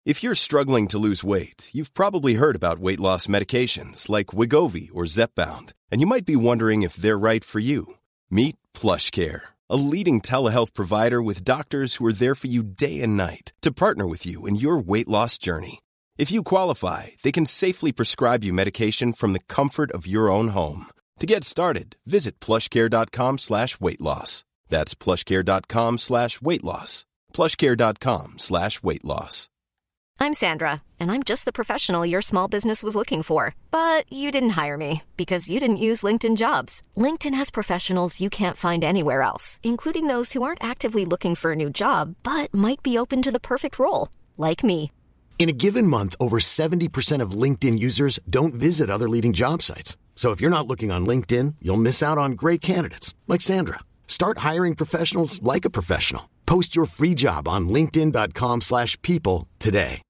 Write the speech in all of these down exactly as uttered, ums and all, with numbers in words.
If you're struggling to lose weight, you've probably heard about weight loss medications like Wegovy or Zepbound, and you might be wondering if they're right for you. Meet PlushCare, a leading telehealth provider with doctors who are there for you day and night to partner with you in your weight loss journey. If you qualify, they can safely prescribe you medication from the comfort of your own home. To get started, visit plushcare.com slash weight loss. That's plushcare.com slash weight loss. plushcare.com slash weight loss. I'm Sandra, and I'm just the professional your small business was looking for. But you didn't hire me because you didn't use LinkedIn Jobs. LinkedIn has professionals you can't find anywhere else, including those who aren't actively looking for a new job, but might be open to the perfect role, like me. In a given month, over seventy percent of LinkedIn users don't visit other leading job sites. So if you're not looking on LinkedIn, you'll miss out on great candidates like Sandra. Start hiring professionals like a professional. Post your free job on linkedin.com slash people today.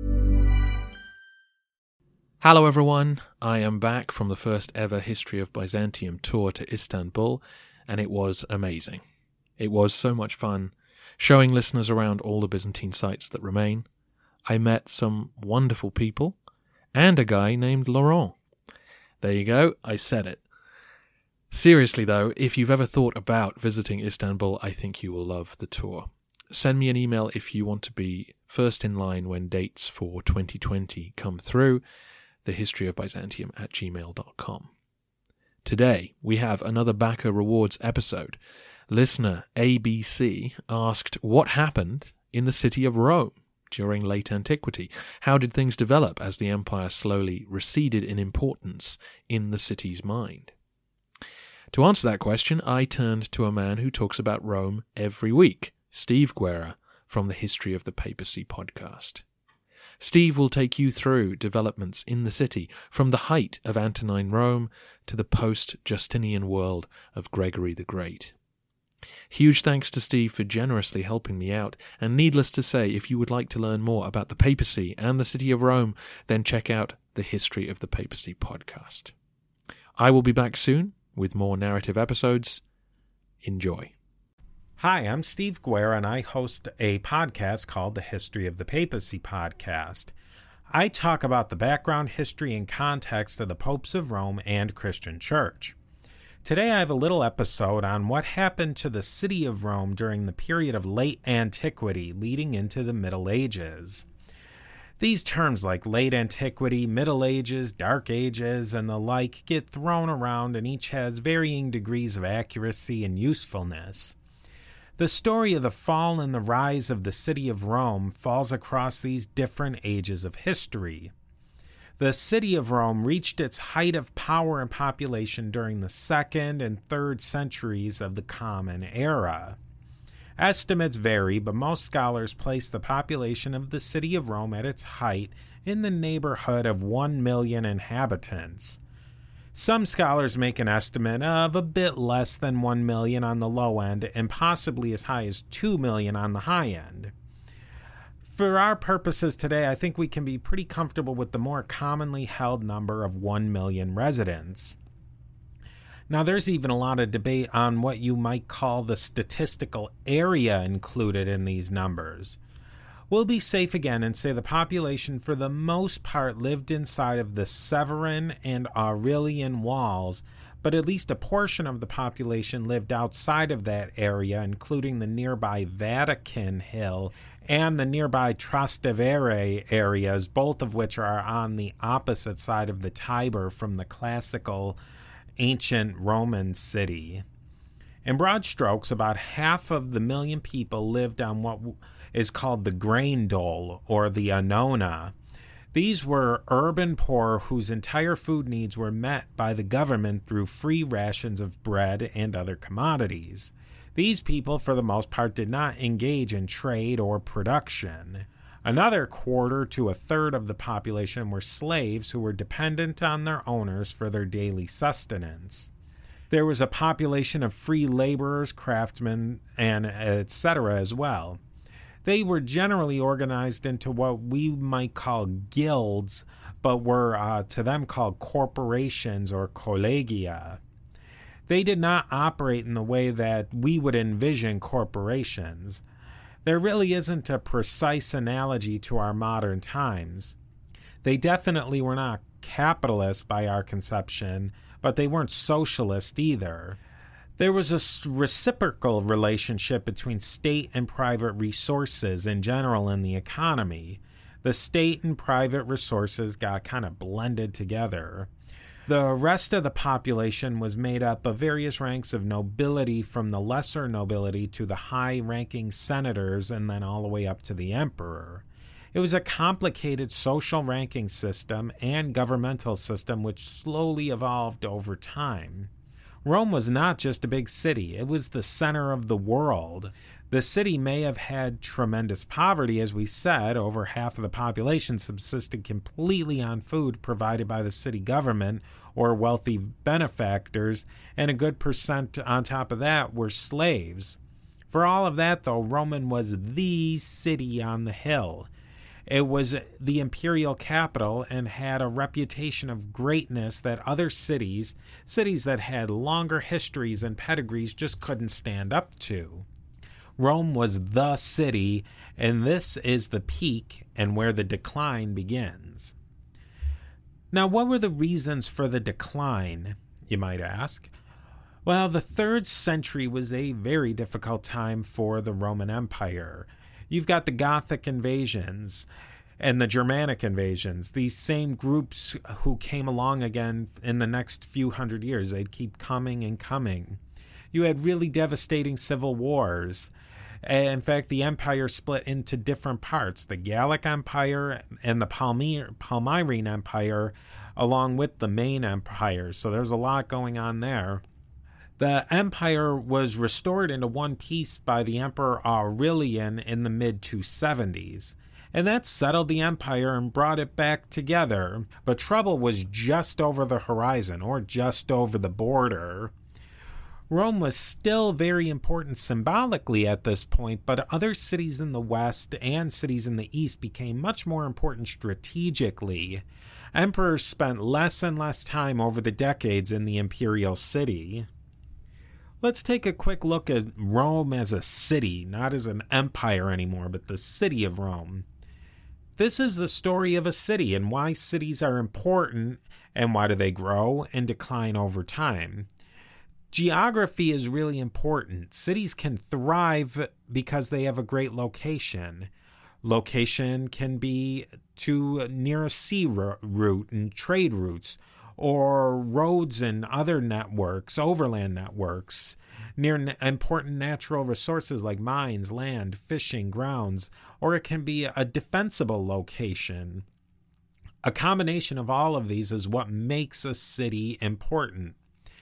Hello everyone, I am back from the first ever History of Byzantium tour to Istanbul, and it was amazing. It was so much fun, showing listeners around all the Byzantine sites that remain. I met some wonderful people, and a guy named Laurent. There you go, I said it. Seriously though, if you've ever thought about visiting Istanbul, I think you will love the tour. Send me an email if you want to be first in line when dates for twenty twenty come through, thehistoryofbyzantium at gmail dot com. Today, we have another Backer Rewards episode. Listener A B C asked what happened in the city of Rome during late antiquity. How did things develop as the empire slowly receded in importance in the city's mind? To answer that question, I turned to a man who talks about Rome every week, Steve Guerra from the History of the Papacy podcast. Steve will take you through developments in the city, from the height of Antonine Rome to the post-Justinian world of Gregory the Great. Huge thanks to Steve for generously helping me out, and needless to say, if you would like to learn more about the papacy and the city of Rome, then check out the History of the Papacy podcast. I will be back soon with more narrative episodes. Enjoy. Hi, I'm Steve Guerra, and I host a podcast called the History of the Papacy podcast. I talk about the background, history, and context of the popes of Rome and Christian Church. Today I have a little episode on what happened to the city of Rome during the period of late antiquity leading into the Middle Ages. These terms like late antiquity, Middle Ages, Dark Ages, and the like get thrown around, and each has varying degrees of accuracy and usefulness. The story of the fall and the rise of the city of Rome falls across these different ages of history. The city of Rome reached its height of power and population during the second and third centuries of the Common Era. Estimates vary, but most scholars place the population of the city of Rome at its height in the neighborhood of one million inhabitants. Some scholars make an estimate of a bit less than one million on the low end and possibly as high as two million on the high end. For our purposes today, I think we can be pretty comfortable with the more commonly held number of one million residents. Now, there's even a lot of debate on what you might call the statistical area included in these numbers. We'll be safe again and say the population for the most part lived inside of the Severan and Aurelian walls, but at least a portion of the population lived outside of that area, including the nearby Vatican Hill and the nearby Trastevere areas, both of which are on the opposite side of the Tiber from the classical ancient Roman city. In broad strokes, about half of the million people lived on what is called the grain dole, or the annona. These were urban poor whose entire food needs were met by the government through free rations of bread and other commodities. These people, for the most part, did not engage in trade or production. Another quarter to a third of the population were slaves who were dependent on their owners for their daily sustenance. There was a population of free laborers, craftsmen, and et cetera as well. They were generally organized into what we might call guilds, but were uh, to them called corporations or collegia. They did not operate in the way that we would envision corporations. there really isn't a precise analogy to our modern times. They definitely were not capitalist by our conception, but they weren't socialist either. There was a reciprocal relationship between state and private resources in general in the economy. The state and private resources got kind of blended together. The rest of the population was made up of various ranks of nobility, from the lesser nobility to the high-ranking senators and then all the way up to the emperor. It was a complicated social ranking system and governmental system which slowly evolved over time. Rome was not just a big city, it was the center of the world. The city may have had tremendous poverty, as we said. Over half of the population subsisted completely on food provided by the city government or wealthy benefactors, and a good percent on top of that were slaves. For all of that, though, Rome was the city on the hill. It was the imperial capital and had a reputation of greatness that other cities, cities that had longer histories and pedigrees, just couldn't stand up to. Rome was the city, and this is the peak and where the decline begins. Now, what were the reasons for the decline, you might ask? Well, the third century was a very difficult time for the Roman Empire. You've got the Gothic invasions and the Germanic invasions, these same groups who came along again in the next few hundred years. They'd keep coming and coming. You had really devastating civil wars. In fact, the empire split into different parts, the Gallic Empire and the Palmy- Palmyrene Empire, along with the main empire. So there's a lot going on there. The empire was restored into one piece by the Emperor Aurelian in the mid two seventies. And that settled the empire and brought it back together. But trouble was just over the horizon, or just over the border. Rome was still very important symbolically at this point, but other cities in the west and cities in the east became much more important strategically. Emperors spent less and less time over the decades in the imperial city. Let's take a quick look at Rome as a city, not as an empire anymore, but the city of Rome. This is the story of a city and why cities are important and why do they grow and decline over time. Geography is really important. Cities can thrive because they have a great location. Location can be to near a sea route and trade routes, or roads and other networks, overland networks, near important natural resources like mines, land, fishing grounds, or it can be a defensible location. A combination of all of these is what makes a city important.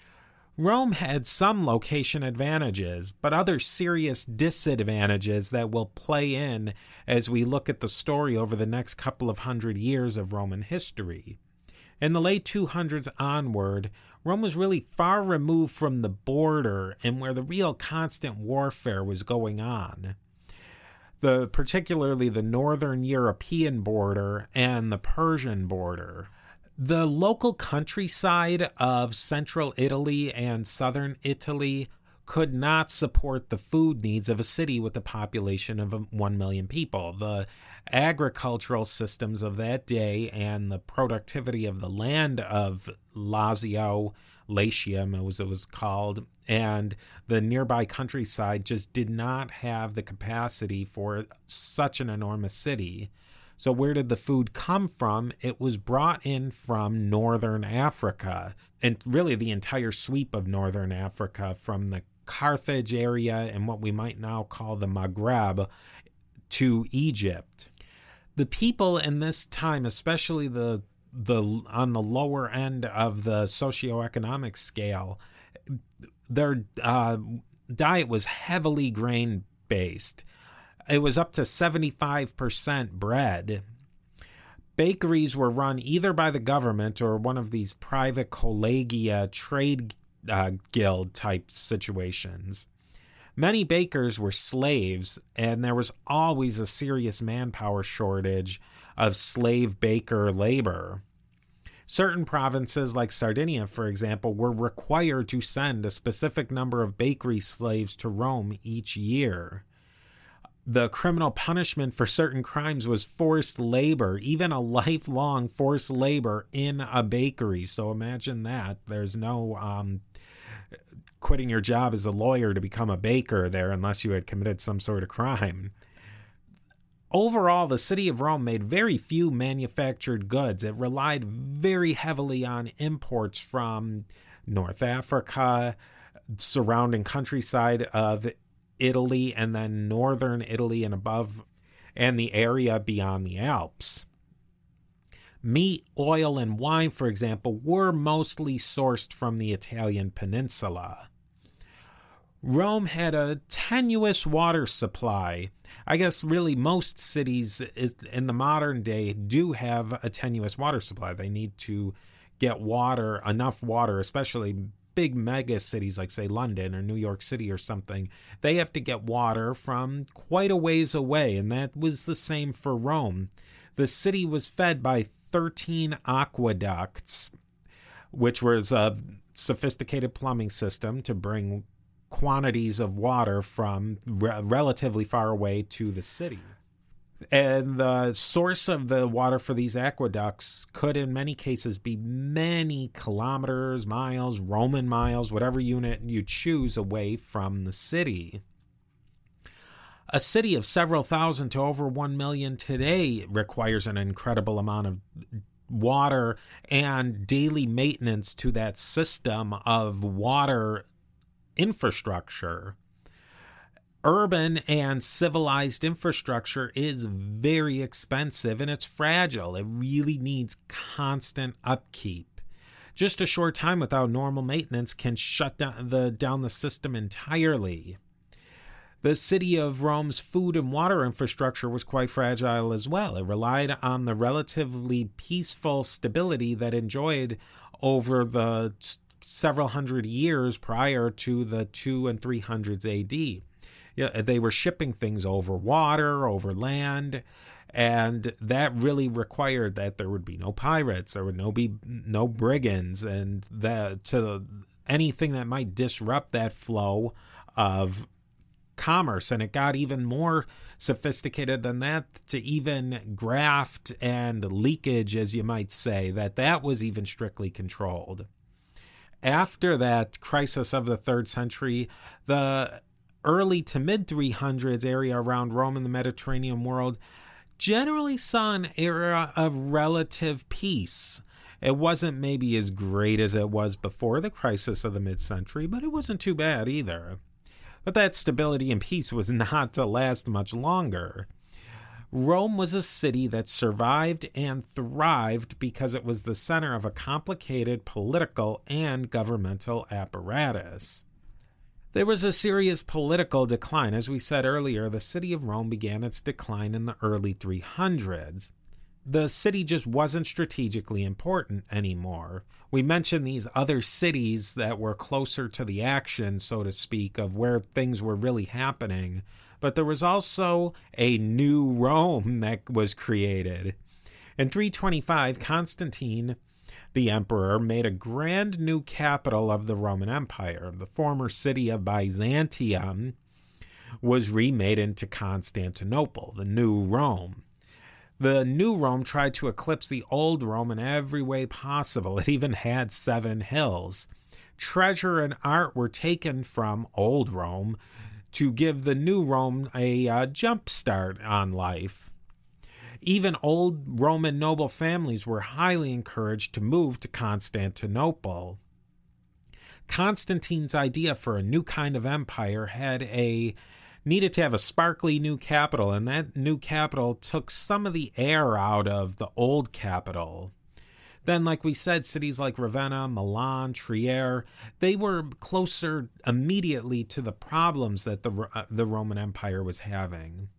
Rome had some location advantages, but other serious disadvantages that will play in as we look at the story over the next couple of hundred years of Roman history. In the late two hundreds onward, Rome was really far removed from the border and where the real constant warfare was going on. The, particularly the northern European border and the Persian border. The local countryside of central Italy and southern Italy could not support the food needs of a city with a population of one million people. The agricultural systems of that day and the productivity of the land of Lazio, Latium as it was called, and the nearby countryside just did not have the capacity for such an enormous city. So where did the food come from? It was brought in from northern Africa, and really the entire sweep of northern Africa, from the Carthage area and what we might now call the Maghreb to Egypt. The people in this time, especially the the on the lower end of the socioeconomic scale, their uh, diet was heavily grain-based. It was up to seventy-five percent bread. Bakeries were run either by the government or one of these private collegia trade uh, guild type situations. Many bakers were slaves, and there was always a serious manpower shortage of slave baker labor. Certain provinces like Sardinia, for example, were required to send a specific number of bakery slaves to Rome each year. the criminal punishment for certain crimes was forced labor, even a lifelong forced labor in a bakery. So imagine that. There's no um, quitting your job as a lawyer to become a baker there unless you had committed some sort of crime. Overall, the city of Rome made very few manufactured goods. It relied very heavily on imports from North Africa, surrounding countryside of Italy, and then northern Italy and above, and the area beyond the Alps. Meat, oil, and wine, for example, were mostly sourced from the Italian peninsula. Rome had a tenuous water supply. I guess really most cities in the modern day do have a tenuous water supply. They need to get water, enough water, especially big mega cities like, say, London or New York City or something. They have to get water from quite a ways away, and that was the same for Rome. The city was fed by thirteen aqueducts, which was a sophisticated plumbing system to bring quantities of water from re- relatively far away to the city. And the source of the water for these aqueducts could in many cases be many kilometers, miles, Roman miles, whatever unit you choose away from the city. A city of several thousand to over one million today requires an incredible amount of water and daily maintenance to that system of water infrastructure. Urban and civilized infrastructure is very expensive and it's fragile. It really needs constant upkeep. Just a short time without normal maintenance can shut down the, down the system entirely. The city of Rome's food and water infrastructure was quite fragile as well. It relied on the relatively peaceful stability that enjoyed over the several hundred years prior to the two and three hundreds A D. Yeah, they were shipping things over water, over land, and that really required that there would be no pirates, there would no be no brigands, and that to anything that might disrupt that flow of commerce. And it got even more sophisticated than that, to even graft and leakage, as you might say, that that was even strictly controlled. After that crisis of the third century, the early to mid three hundreds area around Rome and the Mediterranean world generally saw an era of relative peace. It wasn't maybe as great as it was before the crisis of the mid-century, but it wasn't too bad either. But that stability and peace was not to last much longer. Rome was a city that survived and thrived because it was the center of a complicated political and governmental apparatus. There was a serious political decline. As we said earlier, the city of Rome began its decline in the early three hundreds. The city just wasn't strategically important anymore. We mentioned these other cities that were closer to the action, so to speak, of where things were really happening. But there was also a new Rome that was created. In three twenty-five, Constantine, the emperor, made a grand new capital of the Roman Empire. The former city of Byzantium was remade into Constantinople, the new Rome. The new Rome tried to eclipse the old Rome in every way possible. It even had seven hills. Treasure and art were taken from old Rome to give the new Rome a uh, jump start on life. Even old Roman noble families were highly encouraged to move to Constantinople. Constantine's idea for a new kind of empire had a needed to have a sparkly new capital, and that new capital took some of the air out of the old capital. Then, like we said, cities like Ravenna, Milan, Trier, they were closer immediately to the problems that the uh, the Roman Empire was having.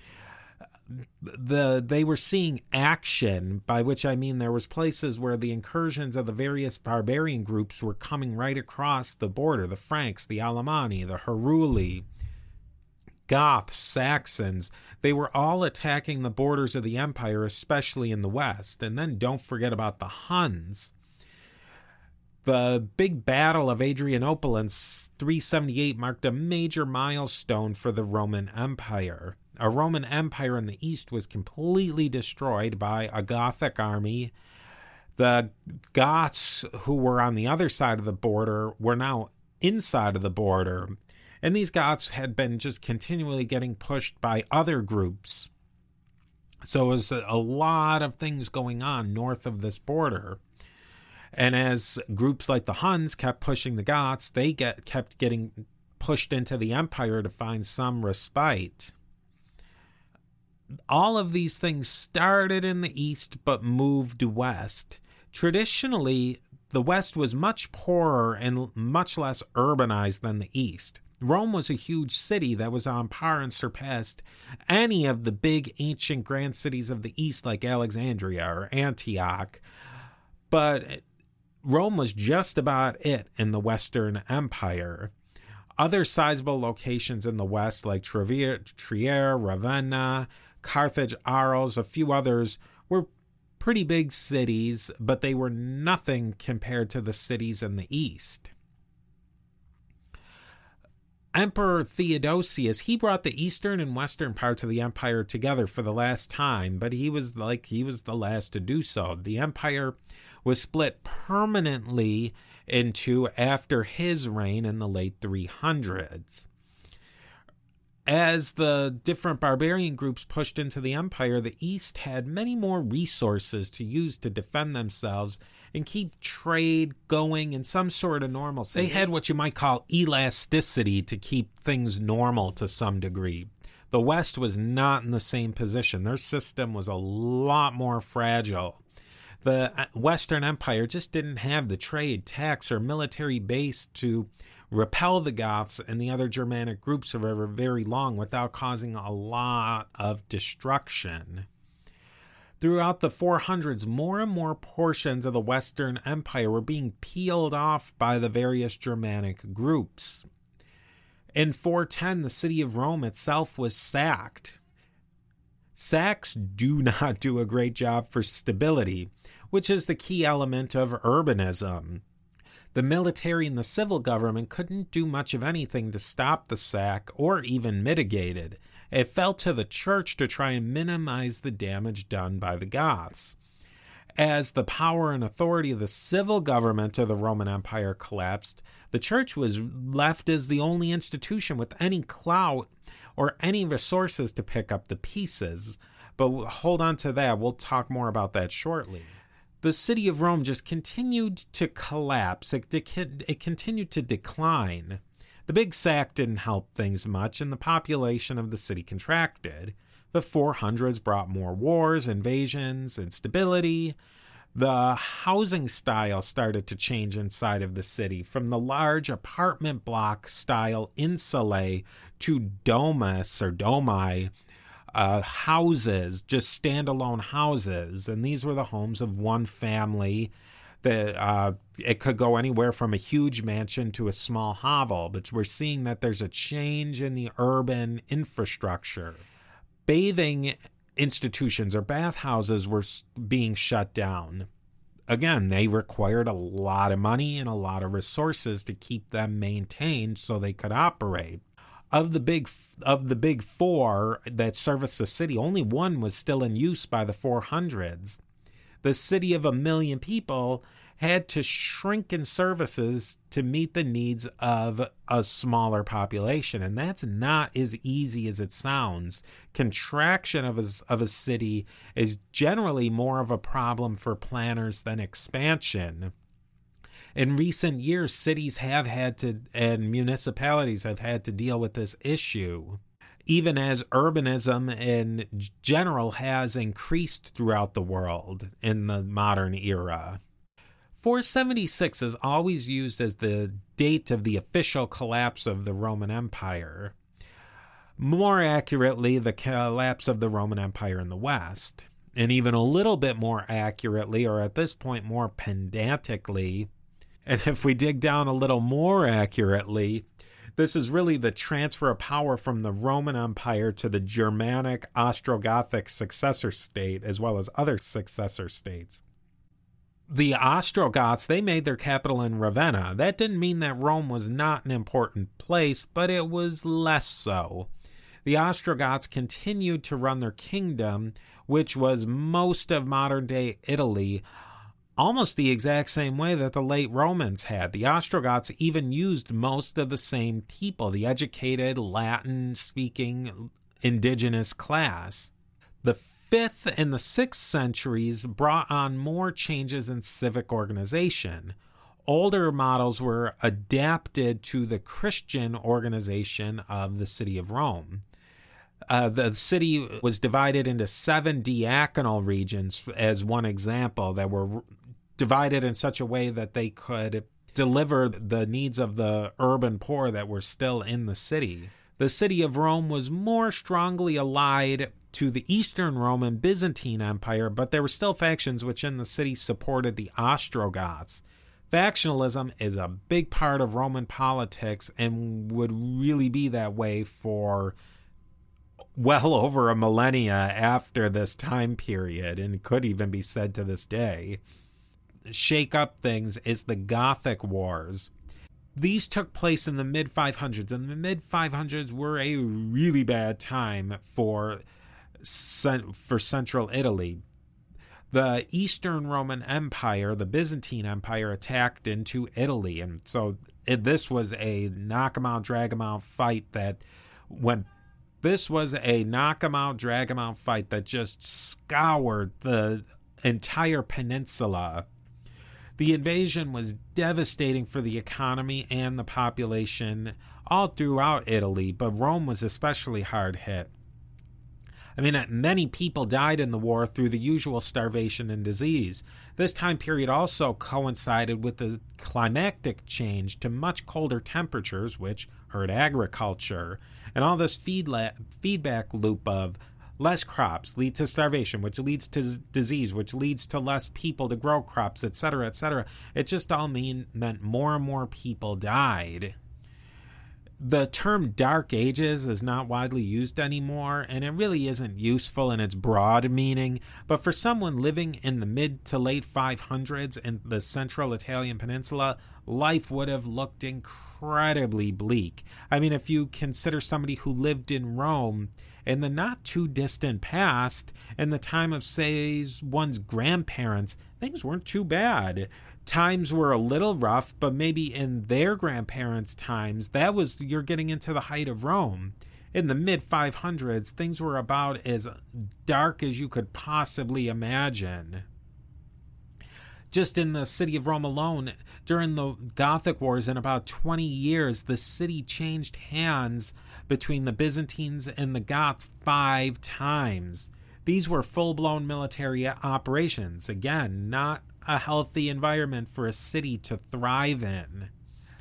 The they were seeing action, by which I mean there was places where the incursions of the various barbarian groups were coming right across the border. The Franks, the Alemanni, the Heruli, Goths, Saxons, they were all attacking the borders of the empire, especially in the west. And then don't forget about the Huns. The big battle of Adrianople in three seventy-eight marked a major milestone for the Roman Empire. a Roman Empire in the east was completely destroyed by a Gothic army. The Goths, who were on the other side of the border, were now inside of the border. And these Goths had been just continually getting pushed by other groups. So it was a lot of things going on north of this border. And as groups like the Huns kept pushing the Goths, they get kept getting pushed into the empire to find some respite. All of these things started in the east but moved west. Traditionally, the west was much poorer and much less urbanized than the east. Rome was a huge city that was on par and surpassed any of the big ancient grand cities of the east like Alexandria or Antioch. But Rome was just about it in the Western Empire. Other sizable locations in the west like Trier, Trier, Ravenna, Carthage, Arles, a few others were pretty big cities, but they were nothing compared to the cities in the east. Emperor Theodosius, he brought the eastern and western parts of the empire together for the last time, but he was like he was the last to do so. The empire was split permanently in two after his reign in the late three hundreds. As the different barbarian groups pushed into the empire, the East had many more resources to use to defend themselves and keep trade going in some sort of normalcy. They had what you might call elasticity to keep things normal to some degree. The West was not in the same position. Their system was a lot more fragile. The Western Empire just didn't have the trade, tax, or military base to repel the Goths and the other Germanic groups for very long without causing a lot of destruction. Throughout the four hundreds, more and more portions of the Western Empire were being peeled off by the various Germanic groups. In four ten, the city of Rome itself was sacked. Sacks do not do a great job for stability, which is the key element of urbanism. The military and the civil government couldn't do much of anything to stop the sack or even mitigate it. It fell to the church to try and minimize the damage done by the Goths. As the power and authority of the civil government of the Roman Empire collapsed, the church was left as the only institution with any clout or any resources to pick up the pieces. But hold on to that. We'll talk more about that shortly. The city of Rome just continued to collapse. It, de- it continued to decline. The big sack didn't help things much, and the population of the city contracted. The four hundreds brought more wars, invasions, instability. The housing style started to change inside of the city, from the large apartment block style insulae to domus or domi, Uh, houses, just standalone houses, and these were the homes of one family. That uh, it could go anywhere from a huge mansion to a small hovel, but we're seeing that there's a change in the urban infrastructure. Bathing institutions or bathhouses were being shut down. Again, they required a lot of money and a lot of resources to keep them maintained so they could operate. Of the big of the big four that serviced the city, only one was still in use by the four hundreds. The city of a million people had to shrink in services to meet the needs of a smaller population, and that's not as easy as it sounds. Contraction of a, of a city is generally more of a problem for planners than expansion. In recent years, cities have had to, and municipalities have had to deal with this issue, even as urbanism in general has increased throughout the world in the modern era. four seventy-six is always used as the date of the official collapse of the Roman Empire. More accurately, the collapse of the Roman Empire in the West. And even a little bit more accurately, or at this point more pedantically, and if we dig down a little more accurately, this is really the transfer of power from the Roman Empire to the Germanic Ostrogothic successor state, as well as other successor states. The Ostrogoths, they made their capital in Ravenna. That didn't mean that Rome was not an important place, but it was less so. the Ostrogoths continued to run their kingdom, which was most of modern-day Italy, almost the exact same way that the late Romans had. The Ostrogoths even used most of the same people, the educated, Latin-speaking indigenous class. The fifth and the sixth centuries brought on more changes in civic organization. Older models were adapted to the Christian organization of the city of Rome. Uh, the city was divided into seven diaconal regions, as one example, that were divided in such a way that they could deliver the needs of the urban poor that were still in the city. The city of Rome was more strongly allied to the Eastern Roman Byzantine Empire, but there were still factions within the city supported the Ostrogoths. Factionalism is a big part of Roman politics and would really be that way for well over a millennia after this time period, and could even be said to this day. Shake up things is the Gothic Wars. These took place in the mid five hundreds, and the mid five hundreds were a really bad time for, for central Italy. The Eastern Roman Empire, the Byzantine Empire, attacked into Italy, and so it, this was a knock-em-out, drag-em-out fight that went This was a knock-em-out, drag-em-out fight that just scoured the entire peninsula. The invasion was devastating for the economy and the population all throughout Italy, but Rome was especially hard hit. I mean, many people died in the war through the usual starvation and disease. This time period also coincided with the climatic change to much colder temperatures, which hurt agriculture. And all this feedla- feedback loop of less crops lead to starvation, which leads to disease, which leads to less people to grow crops, et cetera, et cetera. It just all mean, meant more and more people died. The term Dark Ages is not widely used anymore, and it really isn't useful in its broad meaning, but for someone living in the mid to late five hundreds in the central Italian peninsula, life would have looked incredibly bleak. I mean, if you consider somebody who lived in Rome in the not too distant past, in the time of, say, one's grandparents, things weren't too bad. Times were a little rough, but maybe in their grandparents' times, that was, you're getting into the height of Rome. In the mid five hundreds, things were about as dark as you could possibly imagine. Just in the city of Rome alone, during the Gothic Wars, in about twenty years, the city changed hands between the Byzantines and the Goths five times. These were full-blown military operations. Again, not a healthy environment for a city to thrive in.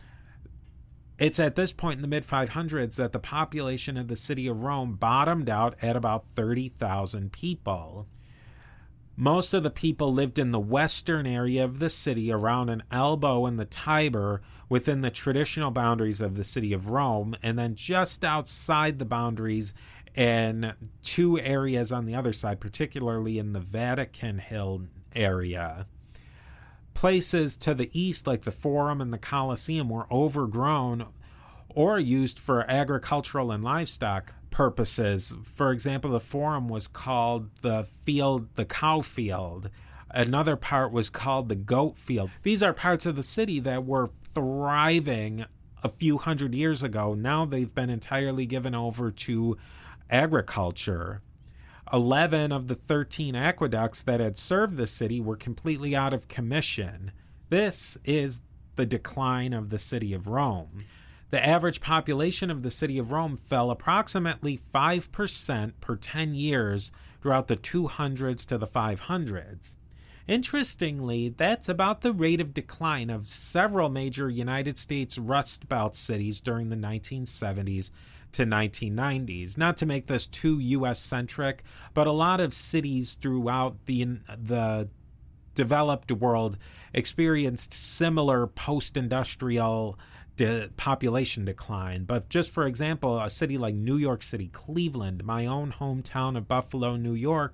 It's at this point in the mid five hundreds that the population of the city of Rome bottomed out at about thirty thousand people. Most of the people lived in the western area of the city around an elbow in the Tiber within the traditional boundaries of the city of Rome, and then just outside the boundaries in two areas on the other side, particularly in the Vatican Hill area. Places to the east, like the Forum and the Colosseum, were overgrown or used for agricultural and livestock purposes. For example, the Forum was called the field, the cow field. Another part was called the goat field. These are parts of the city that were thriving a few hundred years ago. Now they've been entirely given over to agriculture. Eleven of the thirteen aqueducts that had served the city were completely out of commission. This is the decline of the city of Rome. The average population of the city of Rome fell approximately five percent per ten years throughout the two hundreds to the five hundreds. Interestingly, that's about the rate of decline of several major United States Rust Belt cities during the nineteen seventies to nineteen nineties. Not to make this too U S centric, but a lot of cities throughout the the developed world experienced similar post-industrial de- population decline. But just for example, a city like New York City, Cleveland, my own hometown of Buffalo, New York,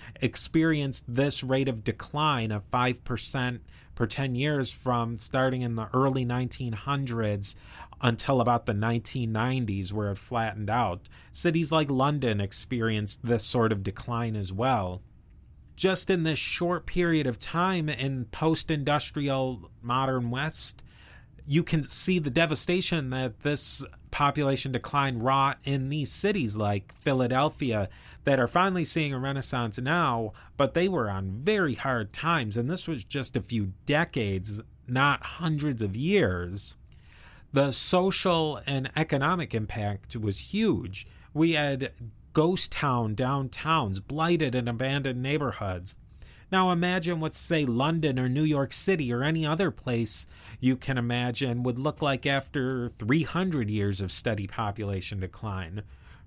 experienced this rate of decline of five percent per ten years from starting in the early nineteen hundreds until about the nineteen nineties, where it flattened out. Cities like London experienced this sort of decline as well. Just in this short period of time in post-industrial modern West, you can see the devastation that this population decline wrought in these cities like Philadelphia that are finally seeing a renaissance now, but they were on very hard times, and this was just a few decades, not hundreds of years. The social and economic impact was huge. We had ghost town downtowns, blighted and abandoned neighborhoods. Now imagine what, say, London or New York City or any other place you can imagine would look like after three hundred years of steady population decline.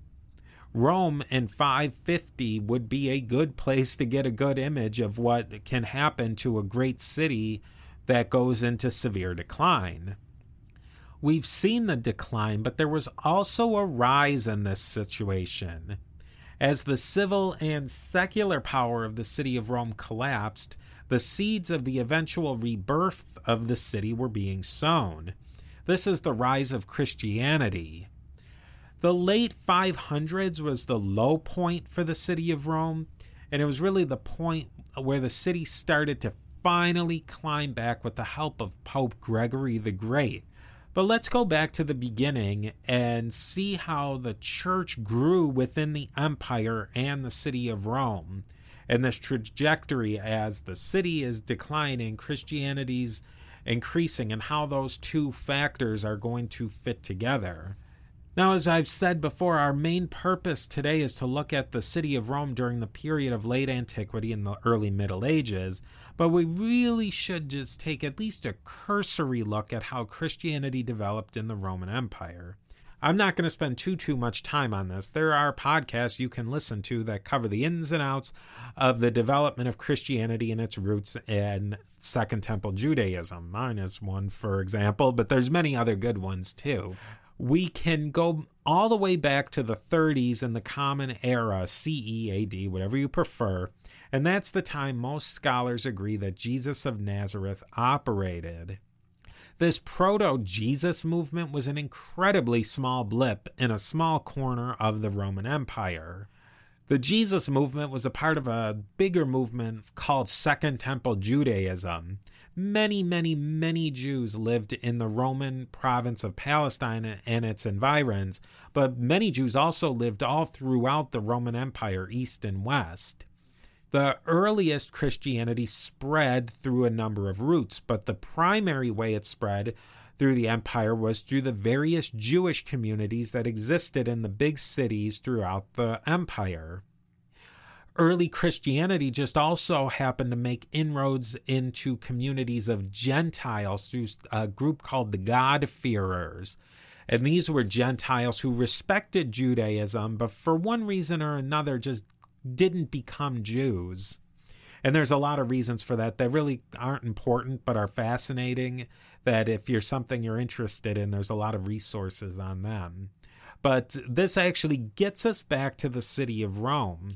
Rome in five fifty would be a good place to get a good image of what can happen to a great city that goes into severe decline. We've seen the decline, but there was also a rise in this situation. As the civil and secular power of the city of Rome collapsed, the seeds of the eventual rebirth of the city were being sown. This is the rise of Christianity. The late five hundreds was the low point for the city of Rome, and it was really the point where the city started to finally climb back with the help of Pope Gregory the Great. But let's go back to the beginning and see how the church grew within the empire and the city of Rome. And this trajectory as the city is declining, Christianity's increasing, and how those two factors are going to fit together. Now, as I've said before, our main purpose today is to look at the city of Rome during the period of late antiquity and the early Middle Ages, but we really should just take at least a cursory look at how Christianity developed in the Roman Empire. I'm not going to spend too, too much time on this. There are podcasts you can listen to that cover the ins and outs of the development of Christianity and its roots in Second Temple Judaism. Mine is one, for example, but there's many other good ones too. We can go all the way back to the thirties in the Common Era, C E A D, whatever you prefer, and that's the time most scholars agree that Jesus of Nazareth operated. This proto-Jesus movement was an incredibly small blip in a small corner of the Roman Empire. The Jesus movement was a part of a bigger movement called Second Temple Judaism. Many, many, many Jews lived in the Roman province of Palestine and its environs, but many Jews also lived all throughout the Roman Empire, east and west. The earliest Christianity spread through a number of routes, but the primary way it spread through the empire was through the various Jewish communities that existed in the big cities throughout the empire. Early Christianity just also happened to make inroads into communities of Gentiles through a group called the God-fearers. And these were Gentiles who respected Judaism, but for one reason or another just didn't become Jews. And there's a lot of reasons for that. They really aren't important, but are fascinating, that if you're something you're interested in, there's a lot of resources on them. But this actually gets us back to the city of Rome.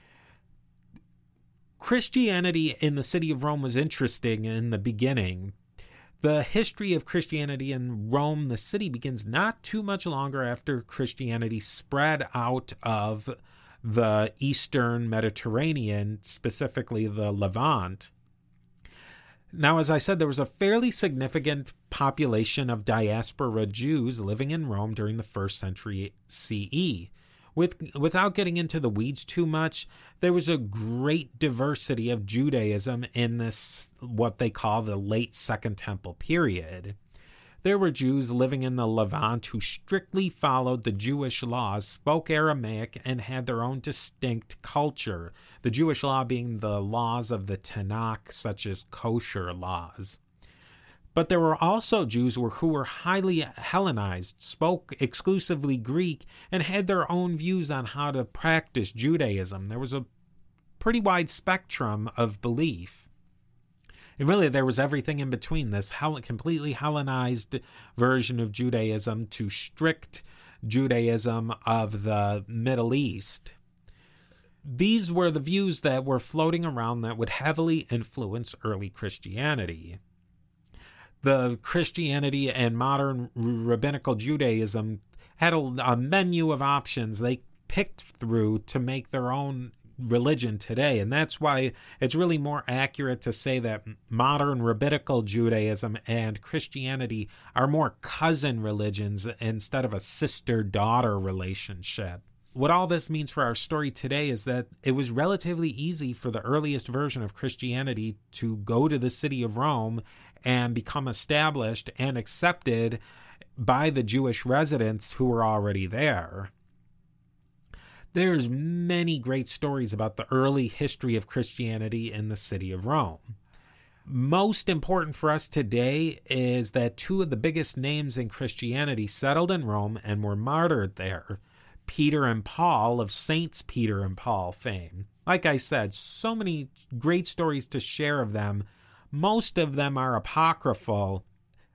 Christianity in the city of Rome was interesting in the beginning. The history of Christianity in Rome, the city, begins not too much longer after Christianity spread out of the Eastern Mediterranean, specifically the Levant. Now, as I said, there was a fairly significant population of diaspora Jews living in Rome during the first century C E. With, without getting into the weeds too much, there was a great diversity of Judaism in this, what they call the late Second Temple period. There were Jews living in the Levant who strictly followed the Jewish laws, spoke Aramaic, and had their own distinct culture, the Jewish law being the laws of the Tanakh, such as kosher laws. But there were also Jews who were highly Hellenized, spoke exclusively Greek, and had their own views on how to practice Judaism. There was a pretty wide spectrum of belief. And really, there was everything in between, this Hell- completely Hellenized version of Judaism to strict Judaism of the Middle East. These were the views that were floating around that would heavily influence early Christianity. The Christianity and modern rabbinical Judaism had a, a menu of options they picked through to make their own religion today, and that's why it's really more accurate to say that modern rabbinical Judaism and Christianity are more cousin religions instead of a sister-daughter relationship. What all this means for our story today is that it was relatively easy for the earliest version of Christianity to go to the city of Rome and become established and accepted by the Jewish residents who were already there. There's many great stories about the early history of Christianity in the city of Rome. Most important for us today is that two of the biggest names in Christianity settled in Rome and were martyred there. Peter and Paul of Saints Peter and Paul fame. Like I said, so many great stories to share of them. Most of them are apocryphal,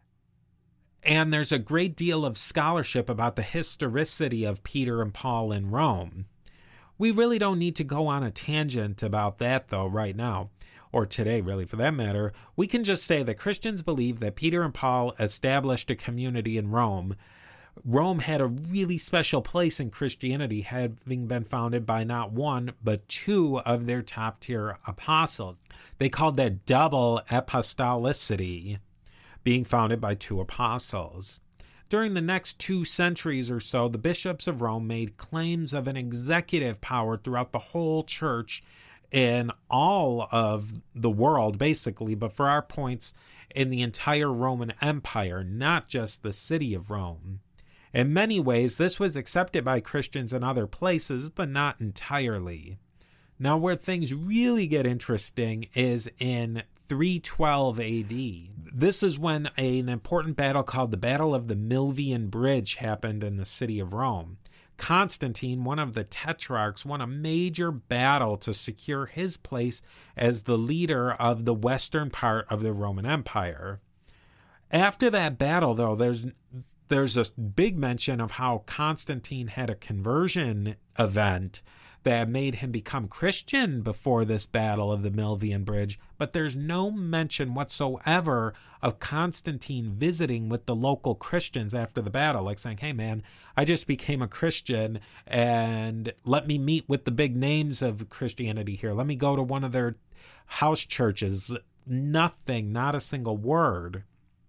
and there's a great deal of scholarship about the historicity of Peter and Paul in Rome. We really don't need to go on a tangent about that, though, right now, or today, really, for that matter. We can just say that Christians believe that Peter and Paul established a community in Rome. Rome had a really special place in Christianity, having been founded by not one, but two of their top-tier apostles. They called that double apostolicity, being founded by two apostles. During the next two centuries or so, the bishops of Rome made claims of an executive power throughout the whole church in all of the world, basically, but for our points, in the entire Roman Empire, not just the city of Rome. In many ways, this was accepted by Christians in other places, but not entirely. Now, where things really get interesting is in three twelve A D. This is when an important battle called the Battle of the Milvian Bridge happened in the city of Rome. Constantine, one of the tetrarchs, won a major battle to secure his place as the leader of the western part of the Roman Empire. After that battle, though, there's there's a big mention of how Constantine had a conversion event that made him become Christian before this battle of the Milvian Bridge, but there's no mention whatsoever of Constantine visiting with the local Christians after the battle, like saying, hey man, I just became a Christian and let me meet with the big names of Christianity here. Let me go to one of their house churches. Nothing, not a single word.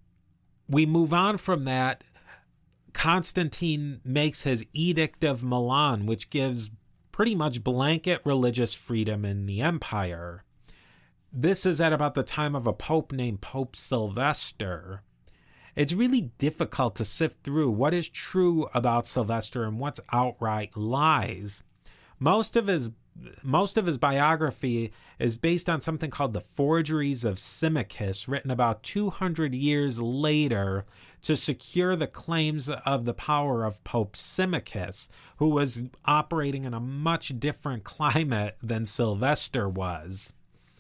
We move on from that. Constantine makes his Edict of Milan, which gives pretty much blanket religious freedom in the empire. This is at about the time of a pope named Pope Sylvester. It's really difficult to sift through what is true about Sylvester and what's outright lies. Most of his most of his biography is based on something called the Forgeries of Symmachus, written about two hundred years later to secure the claims of the power of Pope Symmachus, who was operating in a much different climate than Sylvester was.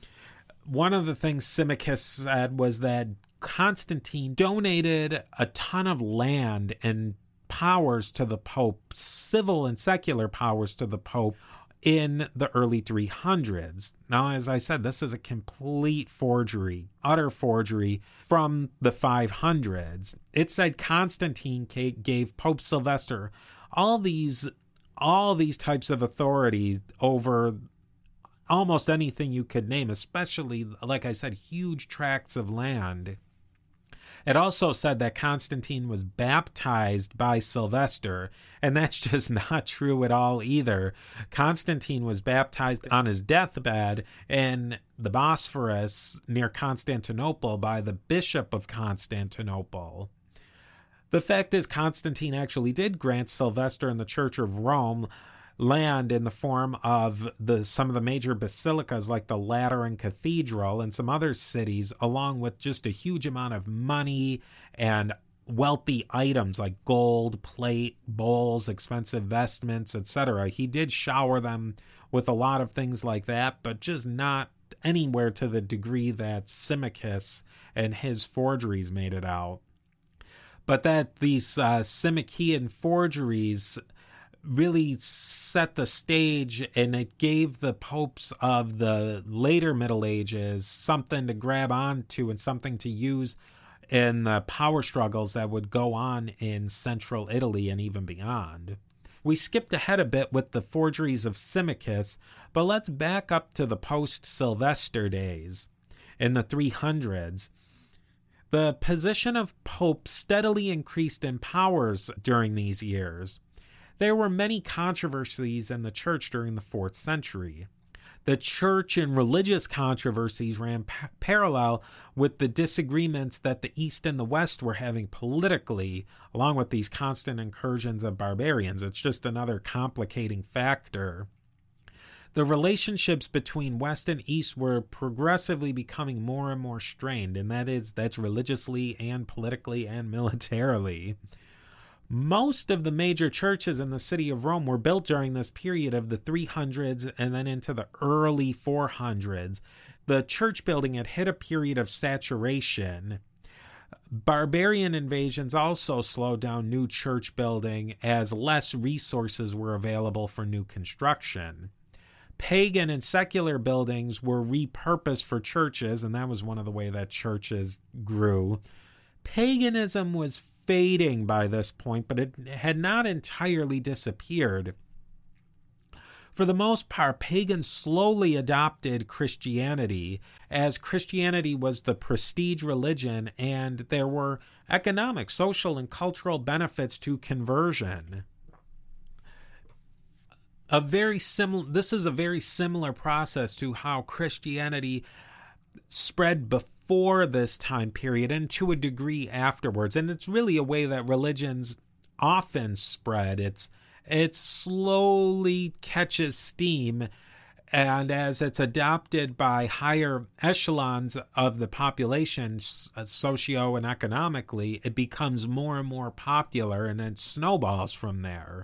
One of the things Symmachus said was that Constantine donated a ton of land and powers to the Pope, civil and secular powers to the Pope, in the early three hundreds. Now, as I said, this is a complete forgery, utter forgery from the five hundreds. It said Constantine gave Pope Sylvester all these, all these types of authority over almost anything you could name, especially, like I said, huge tracts of land. It also said that Constantine was baptized by Sylvester, and that's just not true at all either. Constantine was baptized on his deathbed in the Bosphorus near Constantinople by the Bishop of Constantinople. The fact is, Constantine actually did grant Sylvester and the Church of Rome land in the form of the some of the major basilicas like the Lateran Cathedral and some other cities, along with just a huge amount of money and wealthy items like gold, plate, bowls, expensive vestments, et cetera. He did shower them with a lot of things like that, but just not anywhere to the degree that Symmachus and his forgeries made it out. But that these uh, Symmachian forgeries really set the stage, and it gave the popes of the later Middle Ages something to grab onto and something to use in the power struggles that would go on in central Italy and even beyond. We skipped ahead a bit with the forgeries of Symmachus, but let's back up to the post-Sylvester days in the three hundreds. The position of Pope steadily increased in powers during these years. There were many controversies in the church during the fourth century. The church and religious controversies ran pa- parallel with the disagreements that the East and the West were having politically, along with these constant incursions of barbarians. It's just another complicating factor. The relationships between West and East were progressively becoming more and more strained, and that is, that's religiously and politically and militarily. Most of the major churches in the city of Rome were built during this period of the three hundreds and then into the early four hundreds. The church building had hit a period of saturation. Barbarian invasions also slowed down new church building as less resources were available for new construction. Pagan and secular buildings were repurposed for churches, and that was one of the ways that churches grew. Paganism was fading by this point, but it had not entirely disappeared. For the most part, pagans slowly adopted Christianity, as Christianity was the prestige religion, and there were economic, social, and cultural benefits to conversion. A very similar, this is a very similar process to how Christianity spread before this time period and to a degree afterwards. And it's really a way that religions often spread. It's it slowly catches steam, and as it's adopted by higher echelons of the population, socio and economically, it becomes more and more popular, and it snowballs from there.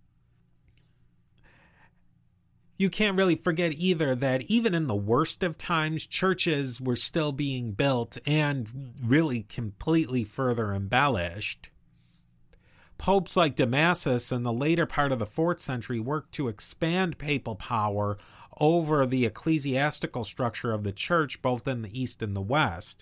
You can't really forget either that even in the worst of times, churches were still being built and really completely further embellished. Popes like Damasus in the later part of the fourth century worked to expand papal power over the ecclesiastical structure of the church, both in the East and the West.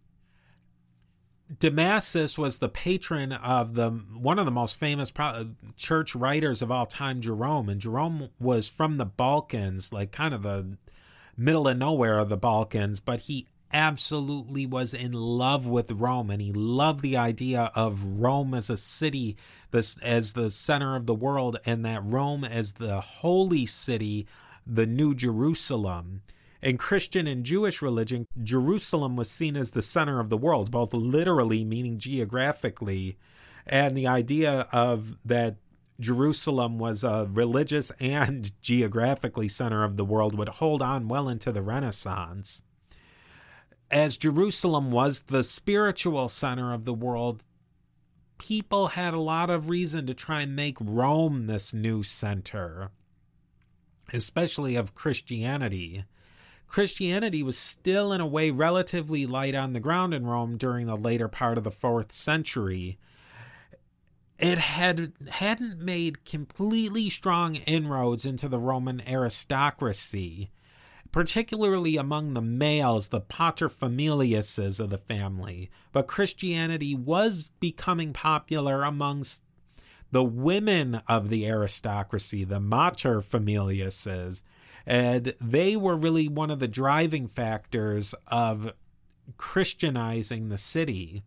Damasus was the patron of the one of the most famous pro- church writers of all time, Jerome, and Jerome was from the Balkans, like kind of the middle of nowhere of the Balkans, but he absolutely was in love with Rome, and he loved the idea of Rome as a city, this as the center of the world, and that Rome as the holy city, the New Jerusalem. In Christian and Jewish religion, Jerusalem was seen as the center of the world, both literally, meaning geographically, and the idea of that Jerusalem was a religious and geographically center of the world would hold on well into the Renaissance. As Jerusalem was the spiritual center of the world, people had a lot of reason to try and make Rome this new center, especially of Christianity. Christianity was still, in a way, relatively light on the ground in Rome during the later part of the fourth century. It had, hadn't made completely strong inroads into the Roman aristocracy, particularly among the males, the paterfamiliases of the family. But Christianity was becoming popular amongst the women of the aristocracy, the materfamiliases, and they were really one of the driving factors of Christianizing the city.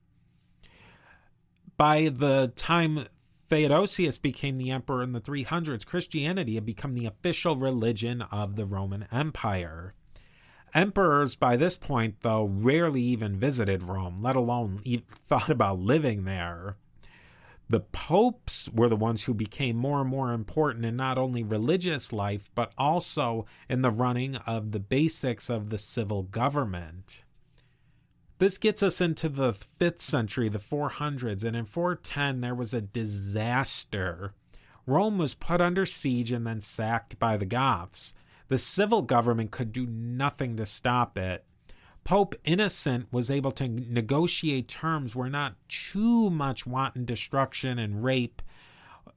By the time Theodosius became the emperor in the three hundreds, Christianity had become the official religion of the Roman Empire. Emperors by this point, though, rarely even visited Rome, let alone even thought about living there. The popes were the ones who became more and more important in not only religious life, but also in the running of the basics of the civil government. This gets us into the fifth century, the four hundreds, and in four ten there was a disaster. Rome was put under siege and then sacked by the Goths. The civil government could do nothing to stop it. Pope Innocent was able to negotiate terms where not too much wanton destruction and rape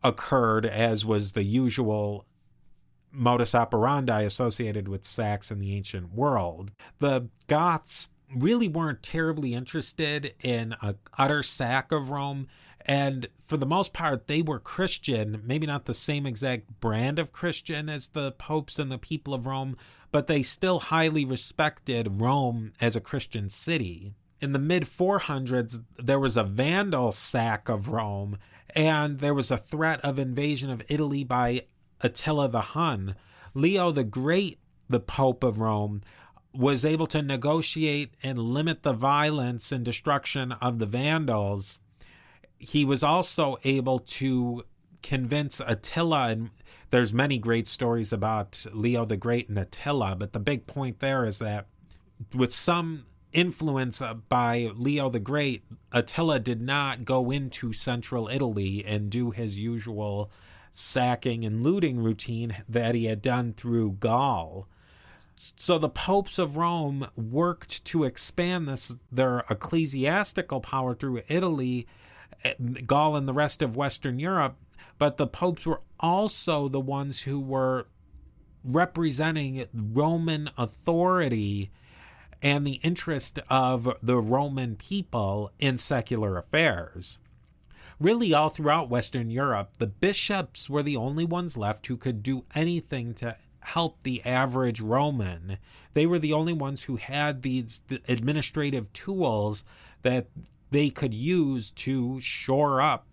occurred, as was the usual modus operandi associated with sacks in the ancient world. The Goths really weren't terribly interested in an utter sack of Rome, and for the most part, they were Christian, maybe not the same exact brand of Christian as the popes and the people of Rome, but they still highly respected Rome as a Christian city. In the mid four hundreds, there was a Vandal sack of Rome, and there was a threat of invasion of Italy by Attila the Hun. Leo the Great, the Pope of Rome, was able to negotiate and limit the violence and destruction of the Vandals. He was also able to convince Attila, and there's many great stories about Leo the Great and Attila, but the big point there is that with some influence by Leo the Great, Attila did not go into central Italy and do his usual sacking and looting routine that he had done through Gaul. So the popes of Rome worked to expand this their ecclesiastical power through Italy, Gaul, and the rest of Western Europe, but the popes were also the ones who were representing Roman authority and the interest of the Roman people in secular affairs. Really, all throughout Western Europe, the bishops were the only ones left who could do anything to help the average Roman. They were the only ones who had these administrative tools that they could use to shore up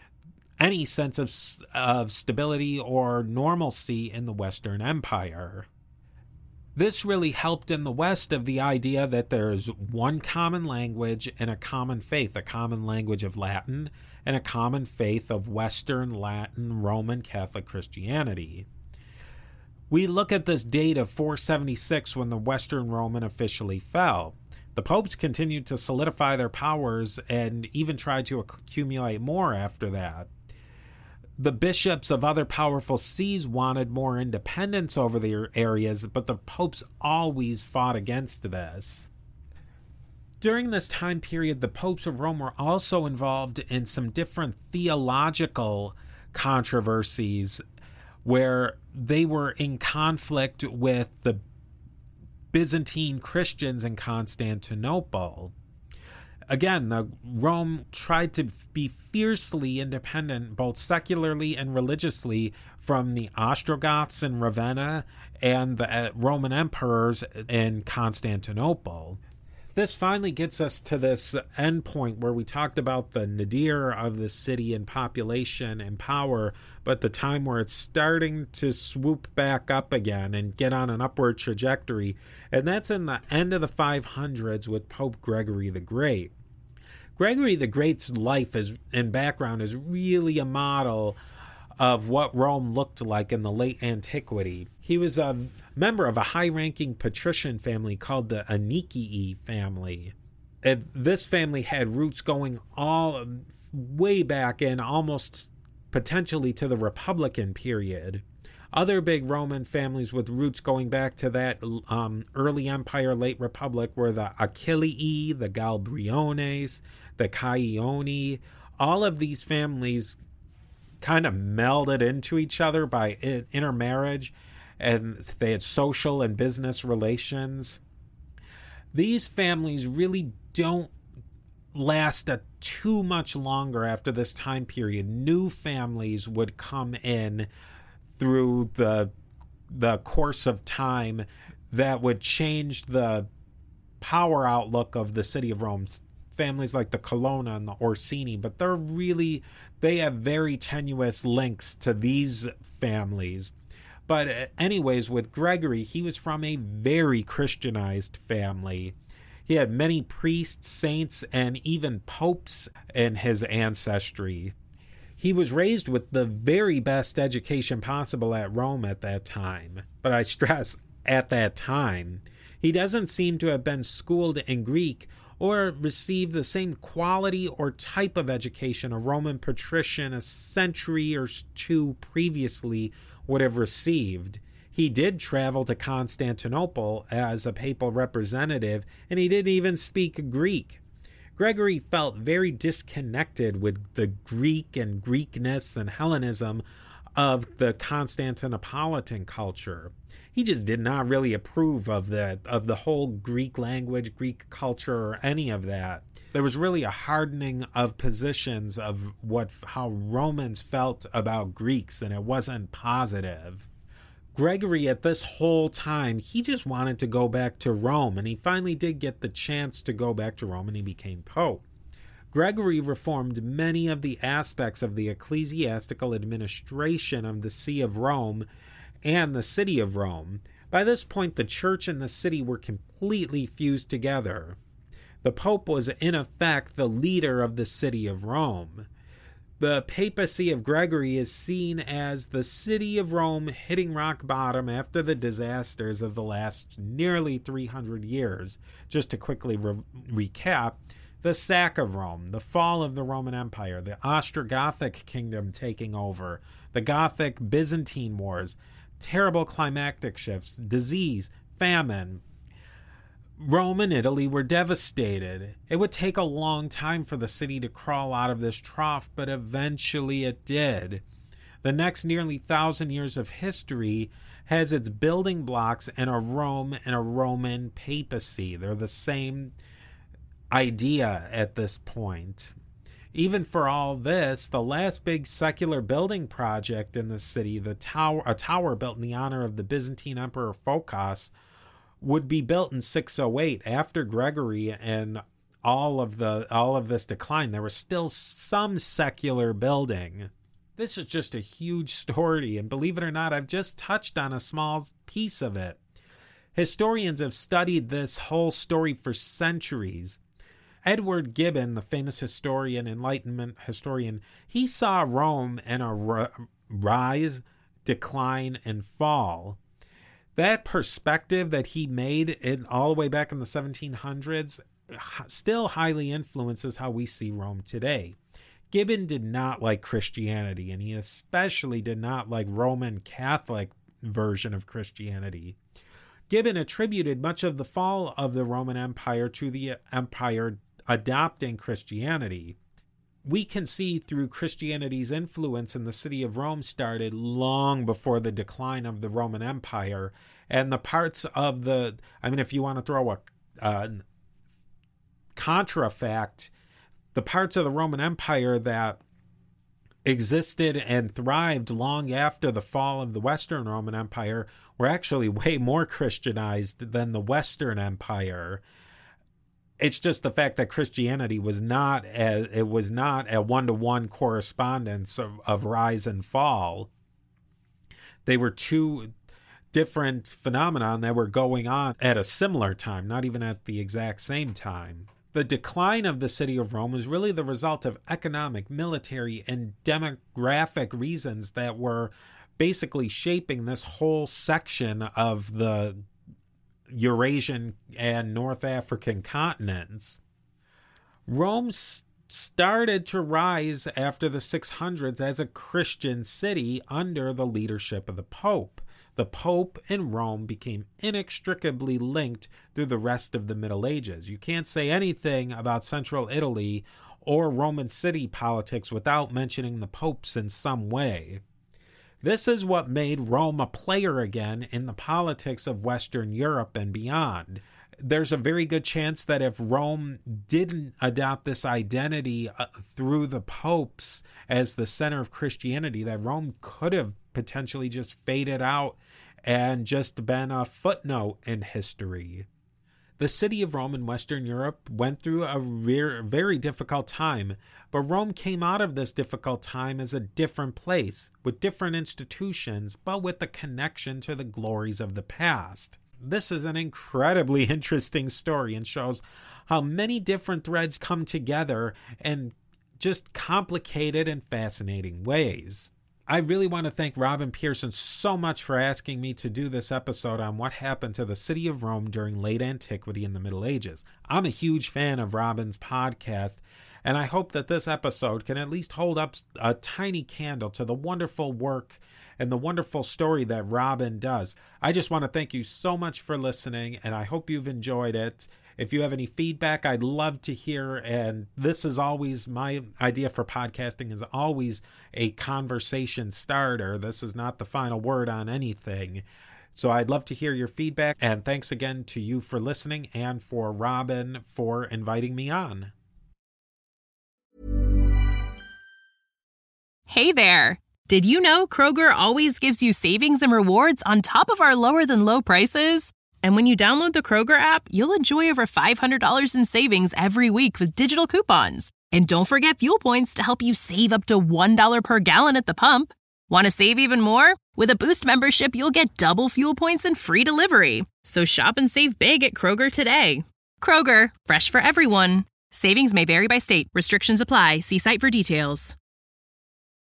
any sense of, of stability or normalcy in the Western Empire. This really helped in the West of the idea that there is one common language and a common faith, a common language of Latin and a common faith of Western Latin Roman Catholic Christianity. We look at this date of four seventy-six when the Western Roman officially fell. The popes continued to solidify their powers and even tried to accumulate more after that. The bishops of other powerful sees wanted more independence over their areas, but the popes always fought against this. During this time period, the popes of Rome were also involved in some different theological controversies where they were in conflict with the Byzantine Christians in Constantinople. Again, the Rome tried to be fiercely independent, both secularly and religiously, from the Ostrogoths in Ravenna and the Roman emperors in Constantinople. This finally gets us to this end point where we talked about the nadir of the city in population and power, but the time where it's starting to swoop back up again and get on an upward trajectory, and that's in the end of the five hundreds with Pope Gregory the Great. Gregory the Great's life is, and background is really a model of what Rome looked like in the late antiquity. He was a member of a high-ranking patrician family called the Anicii family. And this family had roots going all way back in, almost potentially to the Republican period. Other big Roman families with roots going back to that um, early empire, late republic, were the Achillii, the Galbriones, the Caioni. All of these families kind of melded into each other by intermarriage, and they had social and business relations. These families really don't last a too much longer after this time period. New families would come in through the the course of time that would change the power outlook of the city of Rome. Families like the Colonna and the Orsini, but they're really, they have very tenuous links to these families. But anyways, with Gregory, he was from a very Christianized family. He had many priests, saints, and even popes in his ancestry. He was raised with the very best education possible at Rome at that time. But I stress, at that time. He doesn't seem to have been schooled in Greek or received the same quality or type of education a Roman patrician a century or two previously would have received. He did travel to Constantinople as a papal representative, and he didn't even speak Greek. Gregory felt very disconnected with the Greek and Greekness and Hellenism of the Constantinopolitan culture. He just did not really approve of the of the whole Greek language, Greek culture, or any of that. There was really a hardening of positions of what how Romans felt about Greeks, and it wasn't positive. Gregory, at this whole time, he just wanted to go back to Rome, and he finally did get the chance to go back to Rome, and he became Pope. Gregory reformed many of the aspects of the ecclesiastical administration of the See of Rome and the city of Rome. By this point, the church and the city were completely fused together. The Pope was, in effect, the leader of the city of Rome. The papacy of Gregory is seen as the city of Rome hitting rock bottom after the disasters of the last nearly three hundred years. Just to quickly re- recap, the sack of Rome, the fall of the Roman Empire, the Ostrogothic kingdom taking over, the Gothic Byzantine wars, terrible climactic shifts, disease, famine. Rome and Italy were devastated. It would take a long time for the city to crawl out of this trough, but eventually it did. The next nearly thousand years of history has its building blocks in a Rome and a Roman papacy. They're the same idea at this point. Even for all this, the last big secular building project in the city, the tower, a tower built in the honor of the Byzantine Emperor Phocas, would be built in six oh eight after Gregory and all of the all of this decline. There was still some secular building. This is just a huge story, and believe it or not, I've just touched on a small piece of it. Historians have studied this whole story for centuries. Edward Gibbon, the famous historian, Enlightenment historian, he saw Rome in a r- rise, decline, and fall. That perspective that he made in all the way back in the seventeen hundreds still highly influences how we see Rome today. Gibbon did not like Christianity, and he especially did not like Roman Catholic version of Christianity. Gibbon attributed much of the fall of the Roman Empire to the empire adopting Christianity. We can see through Christianity's influence in the city of Rome started long before the decline of the Roman Empire, and the parts of the, I mean, if you want to throw a uh, contrafact, the parts of the Roman Empire that existed and thrived long after the fall of the Western Roman Empire were actually way more Christianized than the Western Empire. It's just the fact that Christianity was not a, it was not a one-to-one correspondence of, of rise and fall. They were two different phenomena that were going on at a similar time, not even at the exact same time. The decline of the city of Rome was really the result of economic, military, and demographic reasons that were basically shaping this whole section of the Eurasian and North African continents. Rome s- started to rise after the six hundreds as a Christian city under the leadership of the Pope. The Pope and Rome became inextricably linked through the rest of the Middle Ages. You can't say anything about Central Italy or Roman city politics without mentioning the popes in some way. This is what made Rome a player again in the politics of Western Europe and beyond. There's a very good chance that if Rome didn't adopt this identity uh, through the popes as the center of Christianity, that Rome could have potentially just faded out and just been a footnote in history. The city of Rome in Western Europe went through a re- very difficult time, but Rome came out of this difficult time as a different place, with different institutions, but with a connection to the glories of the past. This is an incredibly interesting story and shows how many different threads come together in just complicated and fascinating ways. I really want to thank Robin Pearson so much for asking me to do this episode on what happened to the city of Rome during late antiquity and the Middle Ages. I'm a huge fan of Robin's podcast, and I hope that this episode can at least hold up a tiny candle to the wonderful work and the wonderful story that Robin does. I just want to thank you so much for listening, and I hope you've enjoyed it. If you have any feedback, I'd love to hear. And this is always my idea for podcasting, is always a conversation starter. This is not the final word on anything. So I'd love to hear your feedback. And thanks again to you for listening and for Robin for inviting me on. Hey there. Did you know Kroger always gives you savings and rewards on top of our lower than low prices? And when you download the Kroger app, you'll enjoy over five hundred dollars in savings every week with digital coupons. And don't forget fuel points to help you save up to one dollar per gallon at the pump. Want to save even more? With a Boost membership, you'll get double fuel points and free delivery. So shop and save big at Kroger today. Kroger, fresh for everyone. Savings may vary by state. Restrictions apply. See site for details.